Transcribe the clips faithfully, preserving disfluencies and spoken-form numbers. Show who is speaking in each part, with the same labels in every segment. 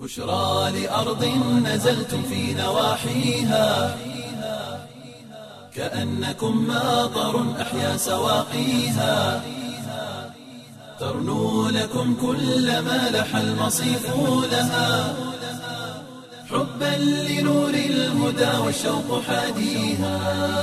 Speaker 1: بشرى لأرض نزلتم في نواحيها كأنكم ماطر أحيا سواقيها ترنو لكم كل ما لح المصيف لها حبا لنور الهدى والشوق حاديها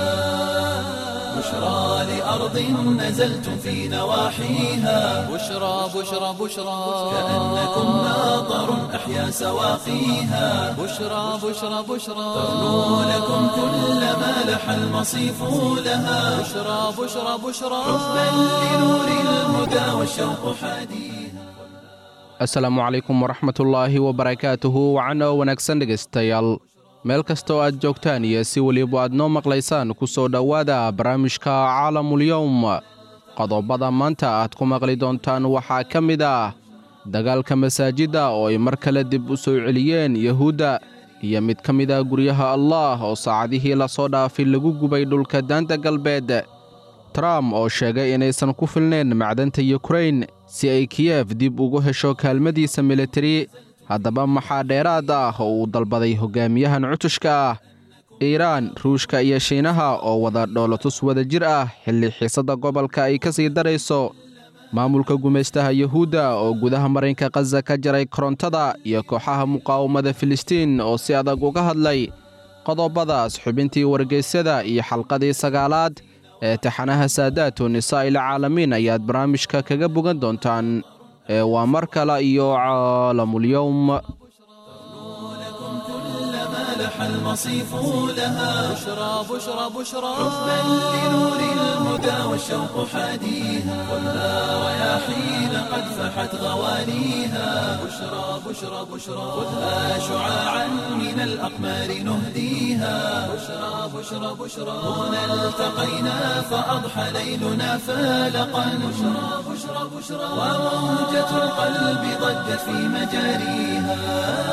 Speaker 1: بشرى لأرض نزلتم في نواحيها
Speaker 2: بشرى بشرى بشرى
Speaker 1: كأنكم ماطر أحيا سواقيها
Speaker 2: بشرى بشرى بشرى
Speaker 1: ترنو لكم كل ما لح المصيف لها
Speaker 2: بشرى بشرى بشرى
Speaker 1: حبا لنور الهدى والشوق حاديها
Speaker 3: asalaamu calaykum waraxmatullaahi wabarakaatuhu wacano wanaagsan dhegaystayaal meel kastoo aad joogtaan iyo si weliba aad noo maqlaysaan ku soo dhowaada barnaamijka caalamulyowm qodobada maanta aad ku maqli doontaan waxaa ka mid ah dagaalka masaajidda oo ay mar kale dib u soo celiyeen yahuudda iyo mid ka mid ah guryaha allaah oo saacadihii la soo dhaafay lagu gubay dhulka daanta galbeed trump oo sheegay inaysan ku filnayn macdanta yukrain si ay kiyef dib ugu hesho kaalmadiisa militari haddaba maxaa dheeraad ah oo uu dalbaday hogaamiyahan cutushka ah iiraan ruushka iyo shiinaha oo wada dhoolatus wada jir ah xilli xiisadda gobolka ay ka sii darayso maamulka gumaystaha yuhuudda oo gudaha marinka khaza ka jaray korontada iyo kooxaha muqaawamada filistiin oo si adag uga hadlay qodobadaas xubintii wargeysyada iyo xalqadii sagaalaad ee taxanaha saadaatu nisaa'il caalamiin ayaad barnaamijka kaga bogan doontaan ee waa mar kale iyo caalamulyowm
Speaker 1: لكم كل ما لح المصيف لها
Speaker 2: بشرى بشرى بشرى
Speaker 1: حبا لنور الهدى والشوق حاديها خذها رياحين قد فحت غوانيها بشرى بشرى بشرى خذها شعاعا من الأقمار نهديها بشرى بشرى بشرى هنا التقينا فأضحى ليلنا فالقا بشرى بشرى بشرى وموجة القلب ضجت في مجاريها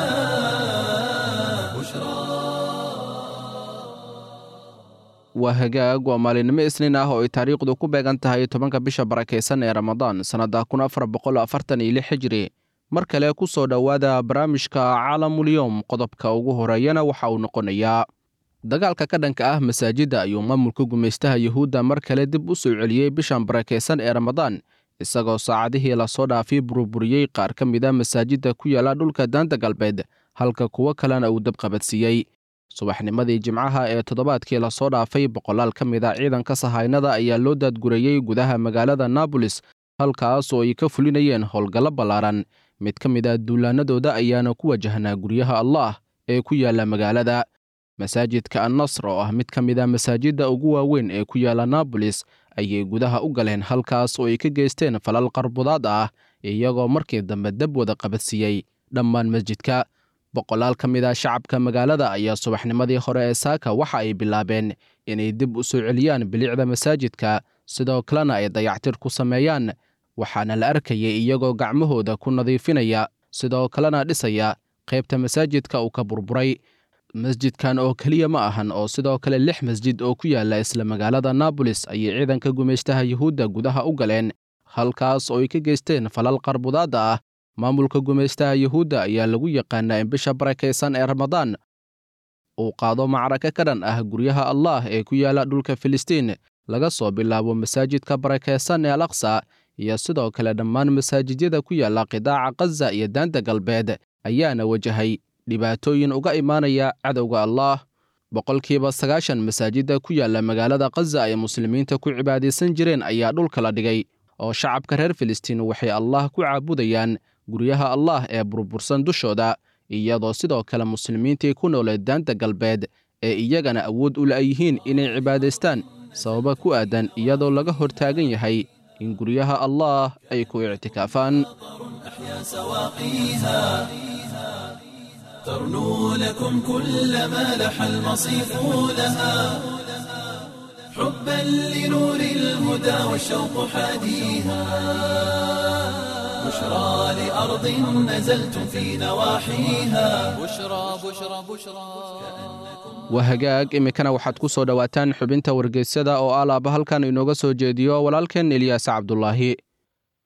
Speaker 1: بشرى
Speaker 3: waa hagaag waa maalinimo isniin ah oo ay taariikhdu ku beegan tahay tobanka bisha barakaysan ee ramadaan sannadda kun afar boqol afartan iyo lix hijri mar kale ku soo dhowaada barnaamijka caalamulyowm qodobka ugu horeeyana waxa uu noqonayaa dagaalka ka dhanka ah masaajidda ayuu maamulka gumaystaha yuhuudda mar kale dib u soo celiyey bishan barakaysan ee ramadaan isagoo saacadihii lasoo dhaafay burburiyey qaar ka mid a masaajidda ku yaala dhulka daanta galbeed halka kuwo kalena uu dabqabadsiiyey subaxnimadii jimcaha ee toddobaadkii lasoo dhaafay boqolaal ka mid a ciidanka sahaynada ayaa loo daadgurayey gudaha magaalada naabolis halkaas oo ay ka fulinayeen howlgallo ballaaran mid ka mid ah duulaanadooda ayaana ku wajahnaa guryaha allaah ee ku yaalla magaalada masaajidka annasr oo ah mid ka mid a masaajidda ugu waaweyn ee ku yaalla naabolis ayay gudaha u galeen halkaas oo ay ka geysteen falal qarbudaad ah iyagoo markii dambe dab wada qabadsiiyey dhammaan masjidka boqolaal ka mid ah shacabka magaalada ayaa subaxnimadii hore ee saaka waxa ay bilaabeen inay dib u soo celiyaan bilicda masaajidka sidoo kalena ay dayactir ku sameeyaan waxaana la arkayay iyagoo gacmahooda ku nadiifinaya sidoo kalena dhisaya qaybta masaajidka uu ka burburay masjidkan oo keliya ma ahan oo sidoo kale lix masjid oo ku yaalla isla magaalada naabolis ayay ciidanka gumaystaha yuhuudda gudaha u galeen halkaas oo ay ka geysteen falal qarbudaadda ah maamulka gumaystaha yuhuudda ayaa lagu yaqaanaa in bisha barakaysan ee ramadaan uu qaado macraka ka dhan ah guryaha allaah ee ku yaalla dhulka filistiin laga soo bilaabo masaajidka barakaysan ee al aqsa iyo sidoo kale dhammaan masaajidyada ku yaalla qidaaca khaza iyo daanta galbeed ayaana wajahay dhibaatooyin uga imaanaya cadowga allaah boqolkiiba sagaashan masaajidda ku yaalla magaalada khaza ay muslimiinta ku cibaadaysan jireen ayaa dhulka la dhigay oo shacabka reer filistiin waxay allaah ku caabudayaan guryaha allaah ee burbursan dushooda iyadoo sidoo kale muslimiintii ku nooleed daanta galbeed ee iyagana awood u la'yihiin inay cibaadaystaan sababa ku aadan iyadoo laga hortaagan yahay in guryaha allaah ay ku ictikaafaan
Speaker 1: أحيا سواقيها ترنو لكم كل ما لح المصيف لها حبا لنور الهدى والشوق حاديها بشرى لأرض نزلتم في نواحيها
Speaker 2: بشرى بشرى بشرى
Speaker 3: waa hagaag iminkana waxaad ku soo dhowaataan xubinta wargeysyada oo alaaba halkan inooga soo jeediyo walaalkeen eliyaas cabdulaahi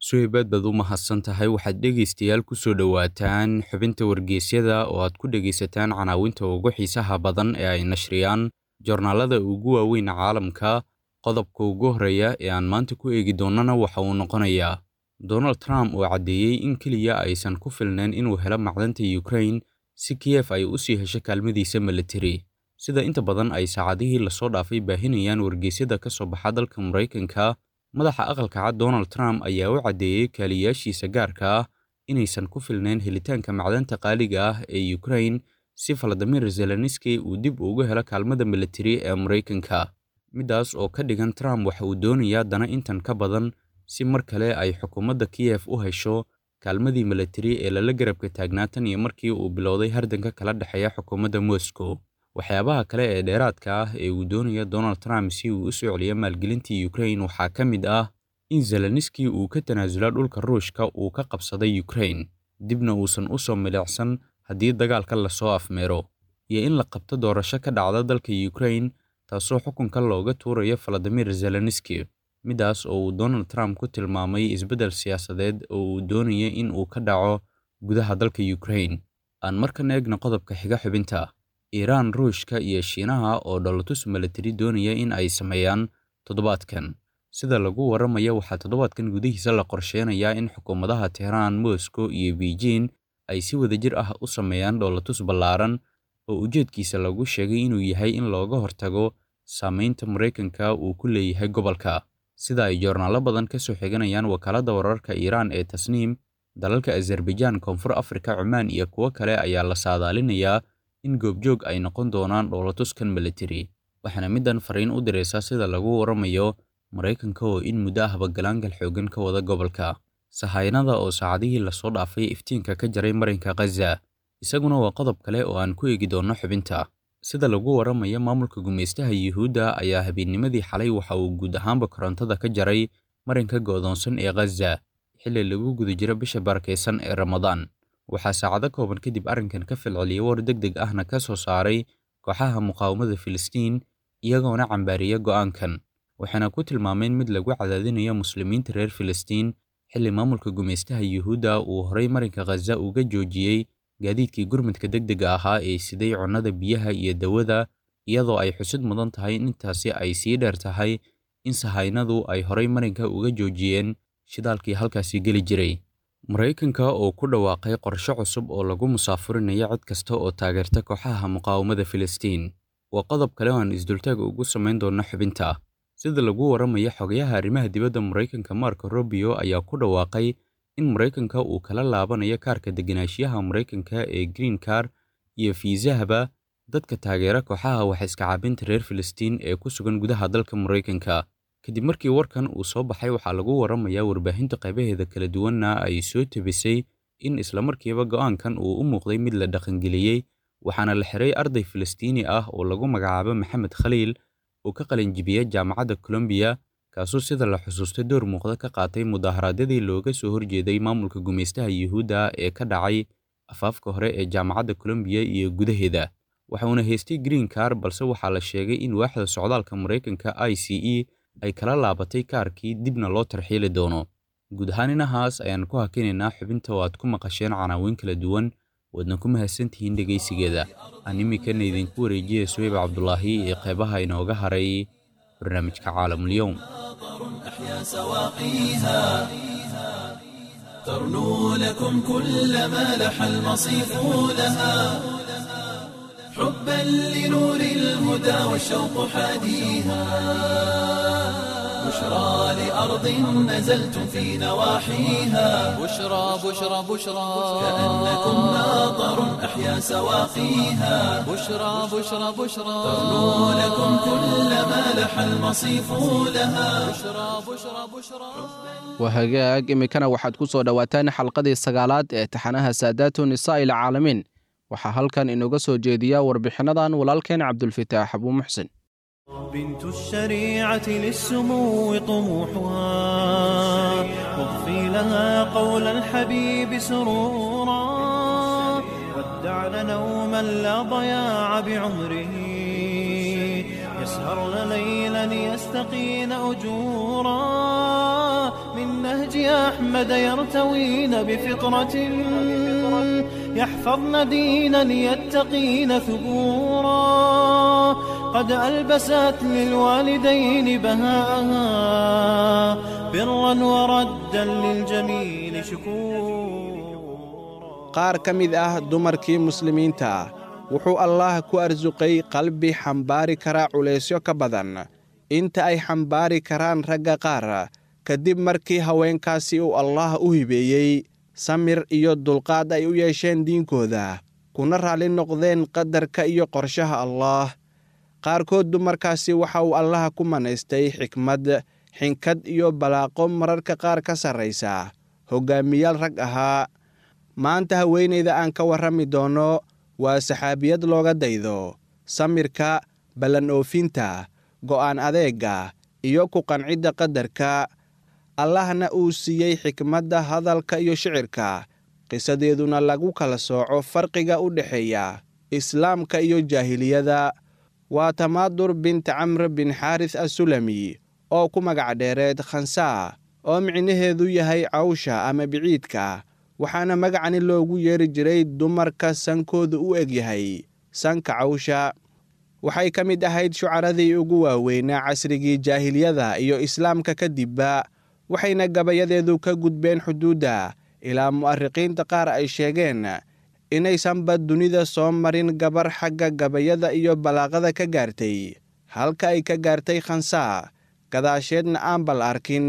Speaker 4: suhaybaad baad u mahadsan tahay. waxaad dhegaystayaal ku soo dhowaataan xubinta wargeysyada oo aad ku dhegaysataan canaawinta ugu xiisaha badan ee ay nashriyaan joornaalada ugu waaweyn caalamka. qodobka ugu horreeya ee aan maanta ku eegi doonnana waxa uu noqonayaa Donald Trump oo caddeeyey in keliya aysan ku filnayn inuu helo macdanta Ukraine si Kiev ay u sii hesho kaalmadiisa military. sida inta badan ay saacadihii lasoo dhaafay baahinayaan wargeysyada ka soo baxa dalka Maraykanka, madaxa aqalka cad Donald Trump ayaa u caddeeyey kaaliyaashiisa gaarka ah inaysan ku filnayn helitaanka macdanta qaaliga ah ee Ukraine si Volodymyr Zelensky uu dib ugu helo kaalmada military ee Maraykanka. midaas oo ka dhigan Trump waxa uu doonayaa dana intan ka badan si mar kale ay xukuumadda Kiev u hesho kaalmadii military ee lala garabka taagnaa tan iyo markii uu bilowday hardanka kala dhexeeya xukuumadda Moscow. waxyaabaha kale ee dheeraadka ah ee uu doonaya Donald Trump si uu u soo celiyo maalgelintii Ukraine waxaa ka mid ah in Zelensky uu ka tanaasula dhulka Ruushka uu ka qabsaday Ukraine, dibna uusan u soo milicsan haddii dagaalka la soo afmeero, iyo in la qabto doorasho ka dhacda dalka Ukraine taasoo xukunka looga tuurayo Volodymyr Zelensky. midaas oo uu Donald Trump ku tilmaamay isbeddel siyaasadeed oo uu doonaya in uu ka dhaco gudaha dalka Ukraine. aan markan eegno qodobka xiga xubinta. Iiraan, Ruushka iyo Shiinaha oo dholotus military doonaya in ay sameeyaan toddobaadkan. sida lagu waramayo waxaa toddobaadkan gudihiisa la qorsheynayaa in xukuumadaha Tehran, Moscow iyo Beijing ay si wadajir ah u sameeyaan dholotus ballaaran oo ujeedkiisa lagu sheegay inuu yahay in looga hortago saameynta Maraykanka uu ku leeyahay gobolka. sida ay joornaalo badan ka soo xiganayaan wakaaladda wararka Iiraan ee Tasniim, dalalka Azerbaijan, Koonfur Afrika, Cumaan iyo kuwo kale ayaa la saadaalinayaa in goobjoog ay noqon doonaan dholotuskan military. waxaana middan fariin u diraysaa sida lagu waramayo Maraykanka oo in muddo ahba galaangal xoogan ka wada gobolka. Sahaynada oo saacadihii lasoo dhaafay iftiinka ka jaray marinka Gaza, isaguna waa qodob kale oo aan ku eegi doonno xubinta. sida lagu waramayo maamulka gumeystaha Yuhuudda ayaa habeennimadii xalay waxa uu guud ahaanba korontada ka jaray marinka go'doonsan ee Gaza xilli lagu guda jiro bisha barakeysan ee Ramadaan. waxaa saacado kooban kadib arrinkan ka falceliyay war degdeg ahna ka soo saaray kooxaha muqaawamada Filistiin iyagoona cambaariya go'aankan, waxaana ku tilmaameen mid lagu cadaadinayo muslimiinta reer Filistiin xilli maamulka gumeystaha Yuhuudda uu horay marinka Gaza uga joojiyey gaadiidkii gurmadka degdega ahaa ee siday cunnada, biyaha iyo dawada, iyadoo ay xusid mudan tahay in intaasi ay sii dheer tahay in sahaynadu ay horay marinka uga joojiyeen shidaalkii halkaasi geli jiray. Maraykanka oo ku dhawaaqay qorshe cusub oo lagu musaafurinayo cid kasta oo taageerta kooxaha muqaawamada Filistiin waa qodob kale oo aan isdultaag ugu samayn doonno xubinta. sida lagu waramayo xogayaha arrimaha dibadda Maraykanka Marco Rubio ayaa ku dhawaaqay in Maraykanka uu kala laabanayo kaarka degenaanshiyaha Maraykanka ee Green Card iyo fiisahaba dadka taageera kooxaha wax iska caabinta reer Filistiin ee ku sugan gudaha dalka Maraykanka. kadib markii warkan uu soo baxay waxaa lagu waramayaa warbaahinta qaybaheeda kala duwanna ay soo tebisay in isla markiiba go'aankan uu u muuqday mid la dhaqangeliyey, waxaana la xiray arday Filistiini ah oo lagu magacaabo Maxamed Khaliil oo ka qalin jibiyay jaamacadda Columbia, kaasoo sida la xusuustay door muuqda ka qaatay mudaharaadyadii looga soo horjeeday maamulka gumeystaha Yuhuudda ee ka dhacay afaafka hore ee jaamacadda Columbia iyo gudaheeda. waxauna haystay Green Card, balse waxaa la sheegay in waaxda socdaalka Maraykanka I C E ay kala laabatay kaarkii dibna loo tarxiili doono. guud ahaan inahaas ayaan ku hakinaynaa xubinta oo aad ku maqasheen canaawin kala duwan, wadna ku mahadsantihiin dhegaysigeeda. aan iminkana idinku wareejiyay Suhayb Cabdulaahi ee qaybaha inooga haray barnaamijka Caalamul-Yawm.
Speaker 1: أحيا سواقيها ترنو لكم كل ما لح المصيف لها حبا لنور الهدى والشوق حاديها بشرى لأرض نزلتم في نواحيها
Speaker 2: بشرى بشرى بشرى
Speaker 1: كأنكم ناظر أحيا سواقيها
Speaker 2: بشرى بشرى بشرى
Speaker 1: ترنو لكم كل ما لح المصيف لها
Speaker 2: بشرى بشرى بشرى
Speaker 3: wahagaag iminkana waxaad ku soo dhowaataan xalqadii sagaalaad ee taxanaha saadaatu nisaa'il caalamiin. waxaa halkan inooga soo jeediya warbixinadan walaalkeen Cabdulfataax Abu Muxsin.
Speaker 5: بنت الشريعة للسمو طموحها واضفي لها قول الحبيب سرورا ودعن نوما لا ضياع بعمره يسهرن ليلا يستقين أجورا من نهج أحمد يرتوين بفطرة يحفظن دينا يتقين ثبورا قد ألبست للوالدين بهاءها برا وردا للجميل شكورا.
Speaker 6: qaar ka mid ah dumarkii muslimiinta wuxuu allaah ku arsuqay qalbi xambaari kara culaysyo ka badan inta ay xambaari karaan ragga qaar kadib markii haweenkaasi uu allaah u hibeeyey samir iyo dulqaad ay u yeesheen diinkooda kuna raalli noqdeen qadarka iyo qorshaha allaah. qaarkood dumarkaasi waxa uu allaah ku manaystay xikmad, xinkad iyo balaaqo mararka qaar ka sarraysa hoggaamiyaal rag ahaa. maanta haweenayda aan ka warrami doono waa saxaabiyad looga daydo samirka, ballan oofinta, go'aan adeega iyo ku qancidda qadarka. allahna uu siiyey xikmadda hadalka iyo shicirka, qisadeeduna lagu kala sooco farqiga u dhexeeya islaamka iyo jaahiliyada. waa tamaadur bint camr bin xaaris assulami oo ku magac dheereed khansaa, oo micnaheedu yahay cawsha ama biciidka, waxaana magacani loogu yeeri jiray dumarka sankoodu u eg yahay sanka cawsha. waxay ka mid ahayd shucaradii ugu waaweynaa casrigii jaahiliyada iyo islaamka kadibba, waxayna gabayadeedu ka gudbeen xuduudda ilaa mu'arriqiinta qaar ay sheegeen inaysanba dunida soo marin gabar xagga gabayada iyo balaaqada ka gaartay halka ay ka gaartay khansaa, gadaasheedna aan bal arkin.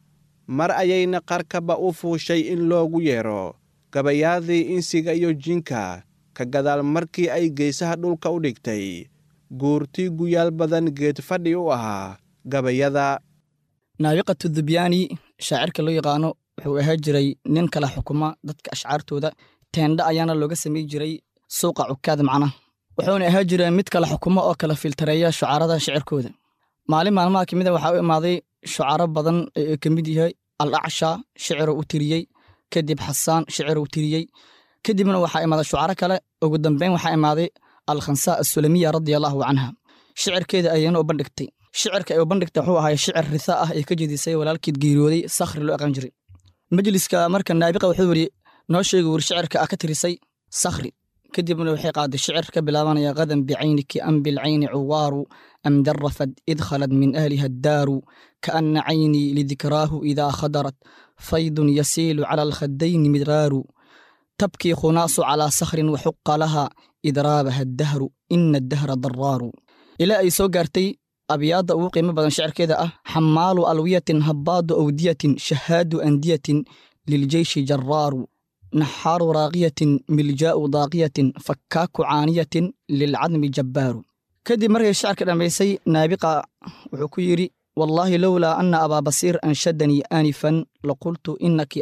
Speaker 6: mar ayayna qarkaba u fuushay in loogu yeero gabayaadii insiga iyo jinka, ka gadaal markii ay geesaha dhulka u dhigtay guurtii guyaal badan geed fadhi u ahaa gabayada.
Speaker 7: naabiqatu dubyaani shaacirka loo yaqaano wuxuu ahaa jiray nin kala xukuma dadka ashcaartooda, teendha ayaana looga samay jiray suuqa cukaada macnaha. wuxuuna ahaa jiray mid kala xukumo oo kala filtareeya shucaarada shicirkooda. maalin maalmaha ka mid a waxaa u imaaday shucaaro badan ee ka mid yahay al-acsha shiciro u tiriyey, kadib xasaan shiciro u tiriyey, kadibna waxaa imaaday shucaaro kale. ugu dambeyn waxaa imaaday al-khansaa assulamiya radiallahu canha, shicirkeeda ayayna u bandhigtay. shicirka ay u bandhigtay wuxuu ahay shicir risa ah ee ka jedisay walaalkeed geeriyooday sakhri loo aqaan jiray. majliska marka naabiqa wuxuu yidhi noo sheegi wir shicirka a ka tirisay sakhri. kadibna waxay qaaday shicir ka bilaabanaya qadan bicayniki am bilcayni cuwaaru am darafad id khalad min ahliha addaaru kaana caynii lidikraahu idaa khadarat faydun yasiilu cala alkhadayni midraaru tabkii khunaasu calaa sakhrin waxuqa laha idraabaha addahru ina addahra daraaru. ilaa ay soo gaartay abyaadda ugu qiimo badan shicirkeeda ah xamaalu alwiyatin habbaadu awdiyatin shahaadu andiyatin liljeyshi jaraaru naxaaru raaqiyatin miljaa'u daaqiyatin fakkaaku caaniyatin lilcadmi jabbaaru. kadib markay shicirka dhammaysay naabiqa wuxuu ku yidhi wallaahi lowlaa anna abaa basiir anshadanii aanifan laqultu inaki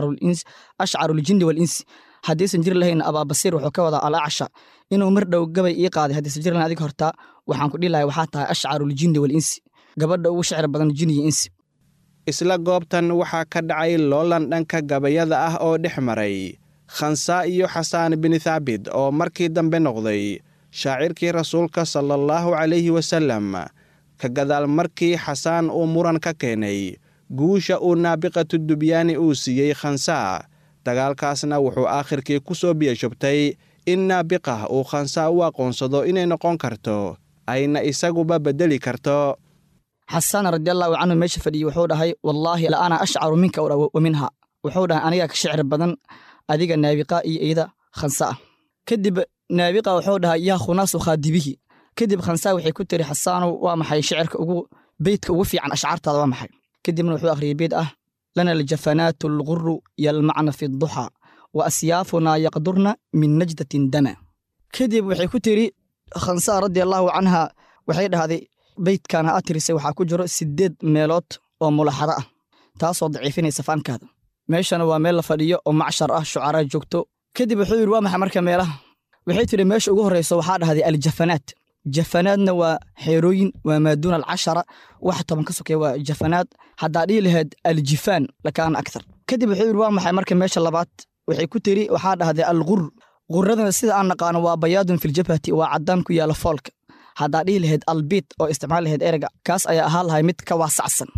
Speaker 7: ashcaru ljinni walinsi. haddaysan jiri lahayn abaa basiir wuxuu ka wadaa alacsha inuu mar dhow gabay ii qaaday. haddaysan jiri lahayn adiga hortaa waxaan ku dhihi lahay waxaa tahay ashcaru ljinni walinsi, gabadha ugu shicir badan jinni iyo insi.
Speaker 6: isla goobtan waxaa ka dhacay loolan dhanka gabayada ah oo dhex maray khansaa iyo xasaan bin thaabit oo markii dambe noqday shaacirkii rasuulka sala allahu calayhi wasallam, ka gadaal markii xasaan uu muran ka keenay guusha uu naabiqatu dubyaani uu siiyey khansaa. dagaalkaasna wuxuu aakhirkii ku soo biyashubtay in naabiqah uu khansaa u aqoonsado inay noqon karto ayna isaguba beddeli karto.
Speaker 7: xasaan radiallahu canhu meesha fadhiyey wuxuu dhahay wallaahi la ana ashcaru minka wa minha. wuxuu dhahay aniga ka shicir badan adiga naabiqa iyo iyada khansa ah. kadib naabiqa wuxuu dhahay yaa khunaasu khaadibihi. kadib khansaa waxay ku tiri xasaanow waa maxay shicirka ugu beydka ugu fiican ashcaartaada waa maxay. kadibna wuxuu akhriyey beyd ah lana aljafanaatu alguru yalmacna fi duxa wa asyaafunaa yaqdurna min najdatin dama. kadib waxay ku tiri khansaa radiallahu canha waxay dhahday beydkan ha tirisay waxaa ku jiro siddeed meelood oo mulaxado ah taasoo daciifinaysa faankaada. meeshana waa meel la fadhiyo oo macshar ah shucaraa joogto. kadib wuxuu yidhi waa maxay marka meelaha. waxay tidhi meesha ugu horrayso waxaa dhahday aljafanaad. jafanaadna waa xeerooyin waa maaduuna alcashara wax toban ka sokeeya waa jafanaad. haddaa dhihi lahayd aljifaan lakaana akthar. kadib wuxuu yidhi waa maxay marka meesha labaad. waxay ku tiri waxaa dhahday algur. guradana sida aan naqaano waa bayaadun filjabhati waa caddaan ku yaala foolka. haddaa dhihi lahayd albiit oo isticmaal lahayd erega kaas ayaa ahaa lahay mid ka waasacsan.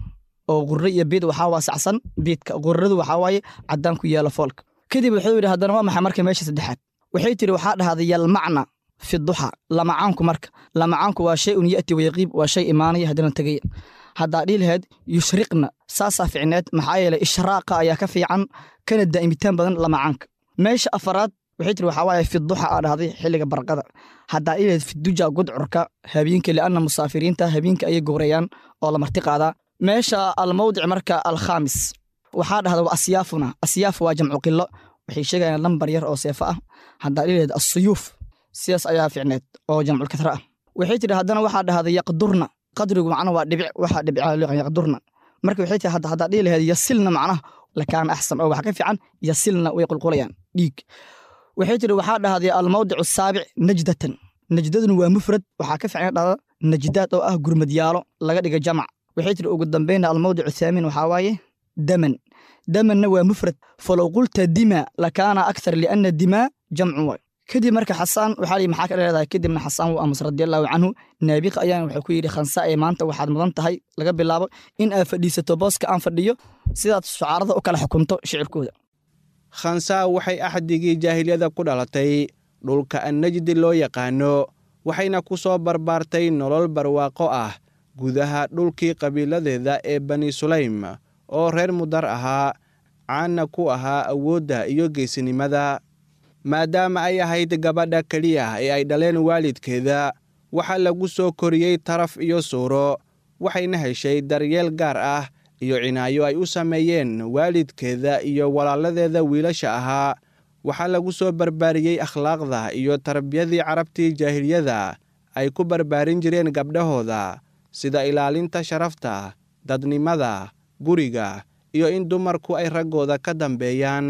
Speaker 7: oo qurre iyo biid waxaa waasacsan biidka qurradu waxaa waaye caddaan ku yaala foolka kadib wuxuu yidhi haddana waa maxay marka meesha saddexaad waxay tiri waxaa dhahday yalmacna fi duxa lamacaanku marka lamacaanku waa shay un ya'ti wayaqiib waa shay imaanaya haddana tegaya haddaa dhihi lahayd yushriqna saasaa ficneed maxaa yeelay ishraaqa ayaa ka fiican kana daa'imitaan badan lamacaanka meesha afaraad waxay tiri waxaa waaye fi duxa aa dhahday xilliga barqada haddaa dhihi lahayd fiduja gudcurka habeenka li'anna musaafiriinta habeenka ayay gowrayaan oo la marti qaadaa meesha almawdic marka alkhaamis waxaa dhahda waa asyaafuna asyaaf waa jamcu qilo waxay sheegayaan lambar yar oo seefo ah haddaa dhihi lahayd asuyuuf sidaas ayaa ficneed oo jamcul kasra ah waxay tiri haddana waxaa dhahday yaqdurna qadrigu macna waa dhibic waxaa dhibicaa yaqdurna marka waxay tiri haddaa dhihi lahayd yasilna macnaha lakaana axsan oo waxa ka fiican yasilna way qulqulayaan dhiig waxay tiri waxaa dhahday almawdic asaabic najdatan najdaduna waa mufrad waxaa ka fiican dhahda najdaad oo ah gurmadyaalo laga dhiga jamac waxay tiri ugu dambayna almawdic athaamin waxaa waaye daman damanna waa mufrad falow qulta dima lakaana akthar lianna dimaa jamcu waay kadib marka xasaan waxaa lii maxaa ka leedahay kadibna xasaan wuu aamus radiallahu canhu naabiqa ayaana wuxuu ku yidhi khansa ee maanta waxaad mudan tahay laga bilaabo in aad fadhiisato booska aan fadhiyo sidaad shucaarada u kala xukunto shicirkooda
Speaker 6: khansaa waxay axdigii jaahiliyada ku dhalatay dhulka annajdi loo yaqaano waxayna ku soo barbaartay nolol barwaaqo ah gudaha dhulkii qabiiladeeda ee bani sulaym oo reer mudar ahaa caanna ku ahaa awoodda iyo geesinimada maadaama ay ahayd gabadha keliya ee ay dhaleen waalidkeeda waxaa lagu soo koriyey taraf iyo suuro waxayna heshay daryeel gaar ah iyo cinaayo ay u sameeyeen waalidkeeda iyo walaaladeeda wiilasha ahaa waxaa lagu soo barbaariyey akhlaaqda iyo tarbiyadii carabtii jaahiliyada ay ku barbaarin jireen gabdhahooda sida ilaalinta sharafta dadnimada guriga iyo in dumarku ay raggooda ka dambeeyaan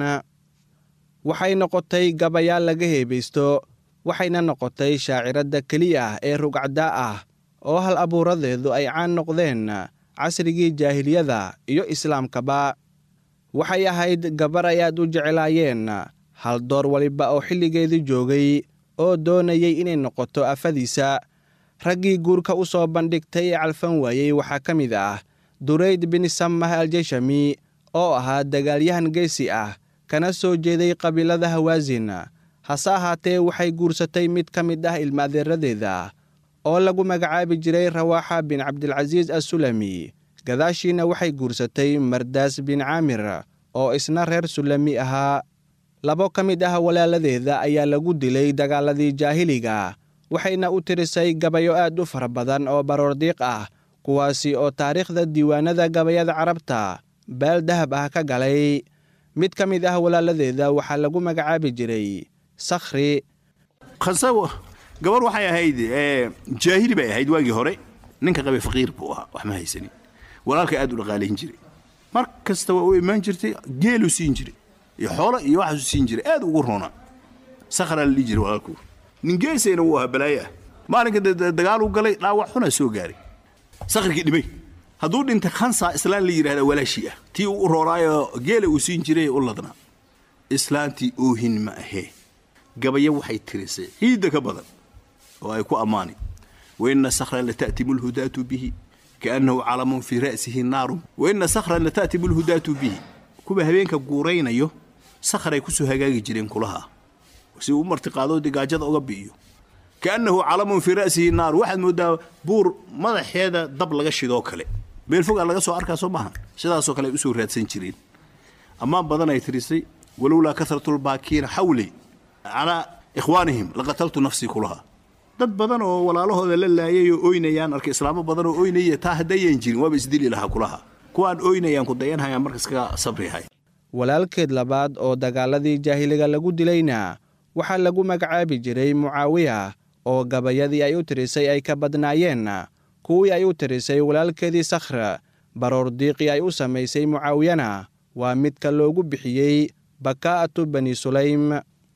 Speaker 6: waxay noqotay gabayaal laga heebaysto waxayna noqotay shaaciradda keliya ee rugcdaa ah oo hal abuuradeedu ay caan noqdeen casrigii jaahiliyada iyo islaamkaba waxay ahayd gabar ay aad u jeclaayeen hal door waliba oo xilligeedii joogay oo doonayay inay noqoto afadiisa raggii guurka u soo bandhigtay ee calfan waayey waxaa ka mid ah durayd bin samah aljashami oo ahaa dagaalyahan geesi ah kana soo jeeday qabiilada hawaasin hase ahaatee waxay guursatay mid ka mid ah ilmaadeeradeeda oo lagu magacaabi jiray rawaaxa bin cabdilcasiis assulami gadaashiina waxay guursatay mardaas bin caamir oo isna reer sulami ahaa labo ka mid ah walaaladeeda ayaa lagu dilay dagaaladii jaahiliga waxayna u tirisay gabayo aad u fara badan oo baroordiiq ah kuwaasi oo taariikhda diiwaanada gabayada carabta beel dahab ah ka galay mid ka mid ah walaaladeeda waxaa lagu magacaabi jiray sakhri
Speaker 8: khansawo gabar waxay ahayd jaahili bay ahayd waagii hore ninka qabay faqiir buu ahaa wax ma haysanin walaalka aad u dhaqaalayn jiray mar kasta waa u imaan jirtay geelu siin jiray iyo xoolo iyo waxaasuu siin jiray aad ugu roona sakhraa la dhihi jiray walaalku nin geesayna wuu ahaa balaayaah maalinka dagaaluu galay dhaawac xunaa soo gaaray sakhrkii dhimay hadduu dhinta khansaa islaan la yidhahda walaashii ah tii uu u rooraayo geela uu siin jiray u ladnaa islaantii oohin ma ahee gabayo waxay tirisay ciidda ka badan oo ay ku ammaani waina sakhran lata'timu lhudaatu bihi kaannahu calamun fii ra'sihi naarun waina sakhran lata'timu lhudaatu bihi kuwa habeenka guuraynayo sakhray ku soo hagaagi jireen kulaha si uu martiqaado digaajada uga bi'iyo kaannahu calamun fii ra'sihi naar waxaad moodaa buur madaxeeda dab laga shidoo kale meel fogaa laga soo arkaa soo maaha sidaasoo kale ay u soo raadsan jireen ammaan badan ay tirisay walowlaa kasratulbaakiina xawli calaa ikhwaanihim laqataltu nafsii kulaha dad badan oo walaalahooda la laayay oo oynayaan arkay islaamo badan oo oynaya taa haddayaan jirin waaba isdili lahaa kulaha kuwaan oynayaan ku dayanhayaan markas ka sabrihay
Speaker 6: walaalkeed labaad oo dagaaladii jaahiliga lagu dilayna waxaa lagu magacaabi jiray mucaawiya oo gabayadii ay u tirisay ay ka badnaayeen kuwii ay u tirisay walaalkeedii sakhra baroor diiqii ay u samaysay mucaawiyana waa midka loogu bixiyey bakaa'atu bani sulaym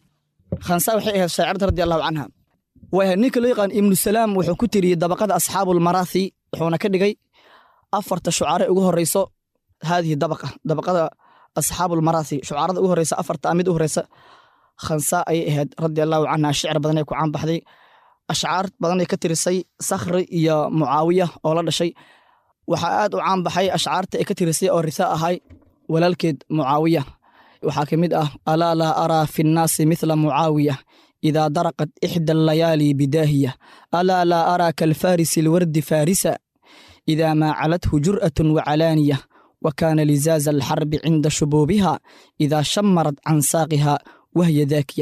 Speaker 7: khansa waxay ahayd shaacirda radiallahu canha waa ninka loo yaqaan ibnu salaam wuxuu ku tiriyey dabaqada asxaabulmaraathi wuxuuna ka dhigay afarta shucaare ugu horrayso haadihi dabaqa dabaqada asxaabulmaraathi shucaarada ugu horraysa afarta mid u horraysa khansa ayay ahayd radiallahu canha shicir badanay ku caan baxday ashcaar badanay ka tirisay sakhri iyo mucaawiya oo la dhashay waxaa aad u caan baxay ashcaarta ay ka tirisay oo risa ahay walaalkeed mucaawiya waxaa ka mid ah alaa laa araa fi nnaasi mithla mucaawiya idaa daraqat ixda allayaali bidaahiya alaa laa araa kalfarisi alwardi farisa idaa maa calathu jur'atun wacalaaniya wa kaana lizaaza alxarbi cinda shubuubiha idaa shamarad can saaqiha wahya daakiya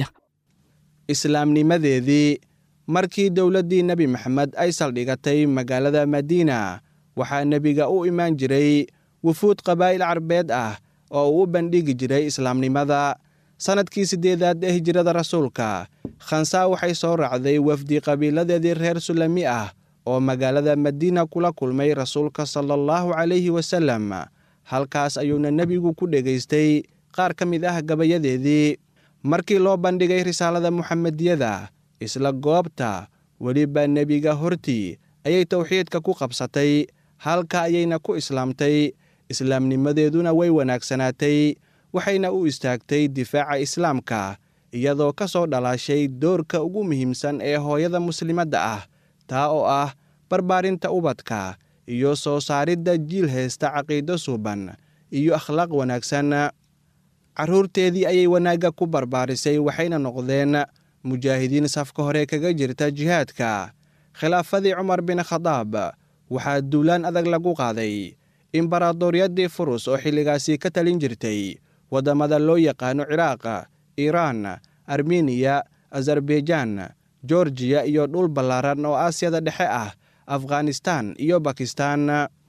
Speaker 6: islaamnimadeedii markii dowladdii nebi maxamed ay saldhigatay magaalada madiina waxaa nebiga u imaan jiray wufuud qabaa'il carbeed ah oo uu u bandhigi jiray islaamnimada sannadkii siddeedaad ee hijrada rasuulka khansaa waxay soo raacday wafdi qabiiladeedii reer sulami ah oo magaalada madiina kula kulmay rasuulka sala allahu calayhi wasallam halkaas ayuuna nebigu ku dhegaystay qaar ka mid ah gabayadeedii markii loo bandhigay risaalada muxamediyada isla goobta weliba nebiga hortii ayay tawxiidka ku qabsatay halka ayayna ku islaamtay islaamnimadeeduna way wanaagsanaatay waxayna u istaagtay difaaca islaamka iyadoo ka soo dhalaashay doorka ugu muhiimsan ee hooyada muslimadda ah taa oo ah barbaarinta ubadka iyo soo saaridda jiil haysta caqiido suuban iyo akhlaaq wanaagsan carruurteedii ayay wanaagga ku barbaarisay waxayna noqdeen mujaahidiin safka hore kaga jirta jihaadka khilaafadii cumar bin khadaab waxaa duulaan adag lagu qaaday imbaraadoryaddii furus oo xilligaasi ka talin jirtay waddamada loo yaqaano ciraaq iiraan armeniya azarbaijan gorgiya iyo dhul ballaaran oo aasiyada dhexe ah afghanistan iyo bakistan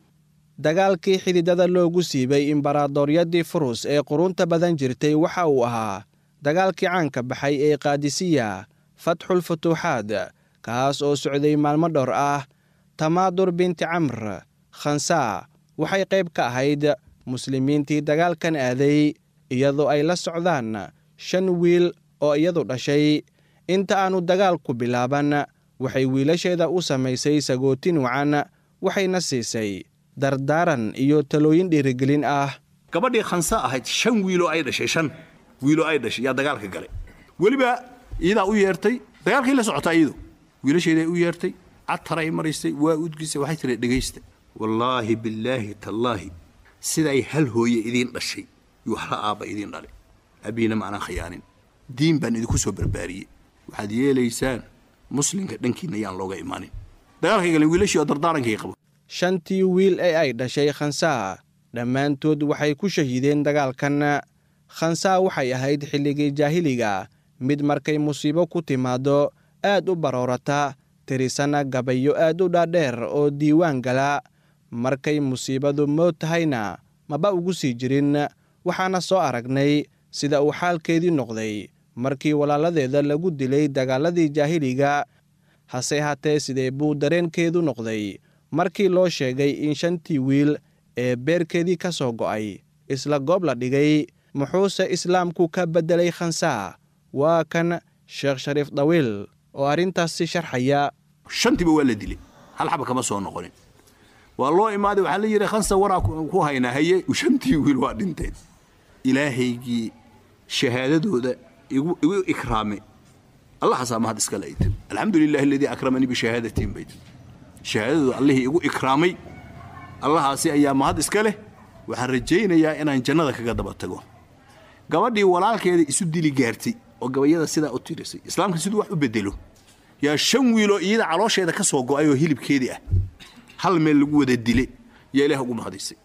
Speaker 6: dagaalkii xididada loogu siibay imbaraadoryaddii furus ee qurunta badan jirtay waxa uu ahaa dagaalkii caanka baxay ee qaadisiya fatxul futuuxaad kaas oo socday maalmo dhowr ah tamaadur binti camr khansaa waxay qayb ka ahayd muslimiintii dagaalkan aaday iyadoo ay la socdaan shan wiil oo iyadu dhashay inta aanu dagaalku bilaaban waxay wiilasheeda u samaysay sagootin wacan waxayna siisay dardaaran iyo talooyin dhiirigelin ah
Speaker 8: gabadhii khansa ahayd shan wiiloo ay dhashay shan wiiloo ay dhashay yaa dagaalka galay weliba iyadaa u yeertay dagaalkii la socotaa iyadu wiilasheeday u yeertay cataray maraysay waa udgisay waxay tiri dhegaysta wallaahi billaahi tallaahi siday hal hooye idiin dhashay yuu hala aabba idiin dhalay abiina ma aanan khiyaanin diin baan idinku soo barbaariyey waxaad yeelaysaan muslimka dhankiinna yaan looga imaanin dagaalkay galeen wiilashii oo dardaarankay qabo
Speaker 6: shantii wiil ee ay dhashay khansaa dhammaantood waxay ku shahiideen dagaalkan khansaa waxay ahayd xilligii jaahiliga mid markay musiibo ku timaaddo aad u baroorata tirisana gabayo aad u dhaadheer oo diiwaan gala markay musiibadu mood tahayna maba ugu sii jirin waxaana soo aragnay sida uu xaalkeedii noqday markii walaaladeeda lagu dilay dagaaladii jaahiliga hase haatee sidee buu dareenkeedu noqday markii loo sheegay in shantii wiil ee beerkeedii ka soo go'ay isla goob la dhigay muxuuse islaamku ka beddelay khansaa waa kan sheekh shariif dawiil oo arrintaas si sharxaya
Speaker 8: shantiiba waa la dilay hal xaba kama soo noqonin waa loo imaaday waxaa la yidhi khansa waraa ku haynaa haye shantii wiil waa dhinteen ilaahaygii shahaadadooda igu igu ikraamay allah xasaa mahad iska leeytay alxamdulillahi alladii akramani bishahaadatin bayt shahaadadooda allihii igu ikraamay allahaasi ayaa mahad iska leh waxaan rajaynayaa inaan jannada kaga daba tago gabadhii walaalkeeda isu dili gaartay oo gabayada sidaa u tirisay islaamka siduu wax u bedelo yaa shan wiiloo iyada caloosheeda ka soo go'ay oo hilibkeedii ah hal meel lagu wada dilay yaa ilaah ugu mahadisay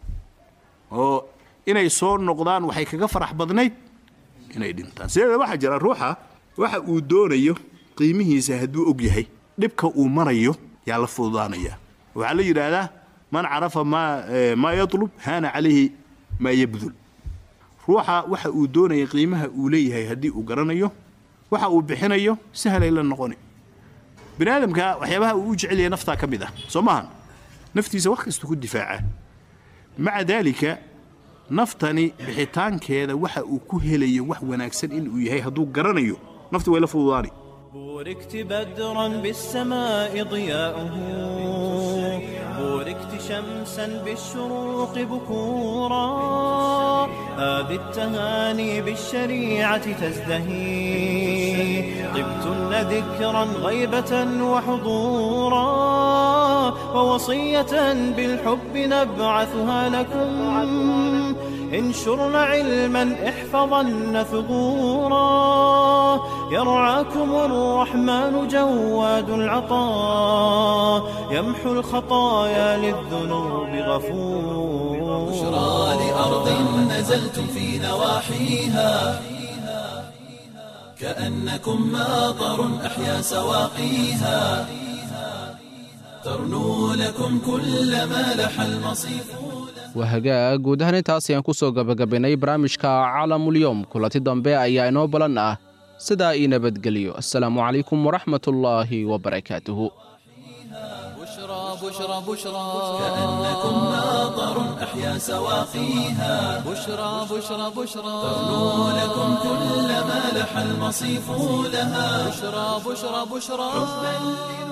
Speaker 8: oo inay soo noqdaan waxay kaga farax badnayd inay dhintaan sideeda waxaa jira ruuxa waxa uu doonayo qiimihiisa hadduu og yahay dhibka uu marayo yaa la fududaanaya waxaa la yidhaahdaa man carafa maa maa yatlub haana calayhi maa yabdul ruuxa waxa uu doonaya qiimaha uu leeyahay haddii uu garanayo waxa uu bixinayo sahlay la noqoni bini aadamka waxyaabaha uu u jecel yahay naftaa ka mid ah soo maahan naftiisa wax kasta ku difaaca maca daalika naftani bixitaankeeda waxa uu ku helayo wax wanaagsan inuu yahay hadduu garanayo nafti way la fududaani
Speaker 5: بوركت بدرا بالسماء ضياؤه بوركت شمسا بالشروق بكورا هذه التهاني بالشريعة تزدهي طبتن ذكرا غيبة وحضورا ووصية بالحب نبعثها لكم انشرن علما احفظن ثغورا يرعاكم الرحمن جواد العطاء يمحو الخطايا للذنوب غفور.
Speaker 1: بشرى لأرض نزلتم في نواحيها كأنكم ماطر أحيا سواقيها ترنو لكم كل ما لح المصيف.
Speaker 3: wahagaa guud ahaan intaas ayaan ku soo gabagabaynay barnaamijka caalamulyoom kulanti dambe ayaa inoo balan ah sidaa ii nabadgeliyo assalaamu calaykum waraxmatullaahi wabarakaatuhu.
Speaker 2: بشرى بشرى بشرى
Speaker 1: كأنكم ماطر أحيا سواقيها
Speaker 2: بشرى بشرى بشرى
Speaker 1: ترنو لكم كل ما لح المصيف لها
Speaker 2: بشرى بشرى بشرى